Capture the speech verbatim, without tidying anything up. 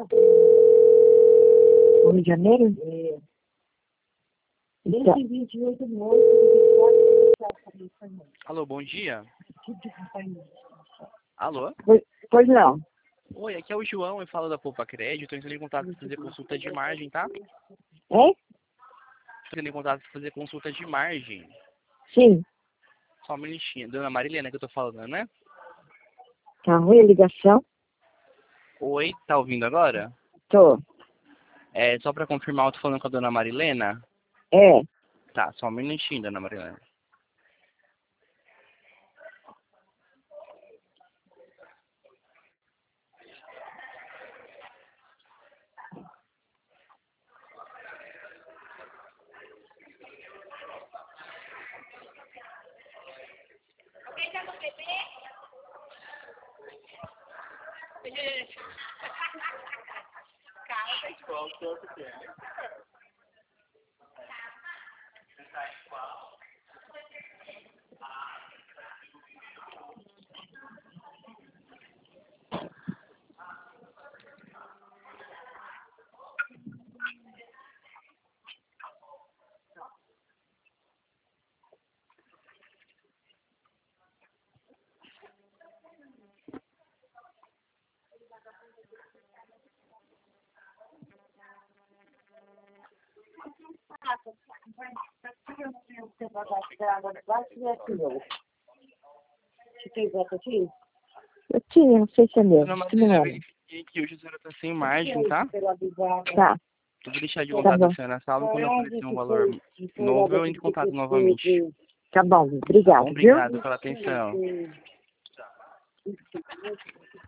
No Rio de Janeiro? É. Então, Desde vinte e oito de março de quatro. Alô, bom dia. Tipo de companhia. Alô? pois, pois não. Oi, aqui é o João, eu falo da Poupa Crédito, tô entrando em contato para fazer consulta de margem, tá? É? Tô entrando em contato para fazer consulta de margem. Sim. Só um minutinho. Dona Marilena que eu tô falando, né? Tá ruim a ligação? Oi, tá ouvindo agora? Tô. É, só pra confirmar, eu tô falando com a Dona Marilena? É. Tá, só um minutinho, Dona Marilena. Você tem voto aqui? Eu tinha, não sei se é meu. Dona Que não Marilena, eu era. verifiquei que hoje a senhora tá sem margem, tá? Tá. Eu vou deixar de Tá contato bom. a senhora na sala, quando eu aparecer um valor novo, eu entro em contato novamente. Tá bom. Tá bom? Obrigado, viu? Obrigado pela atenção.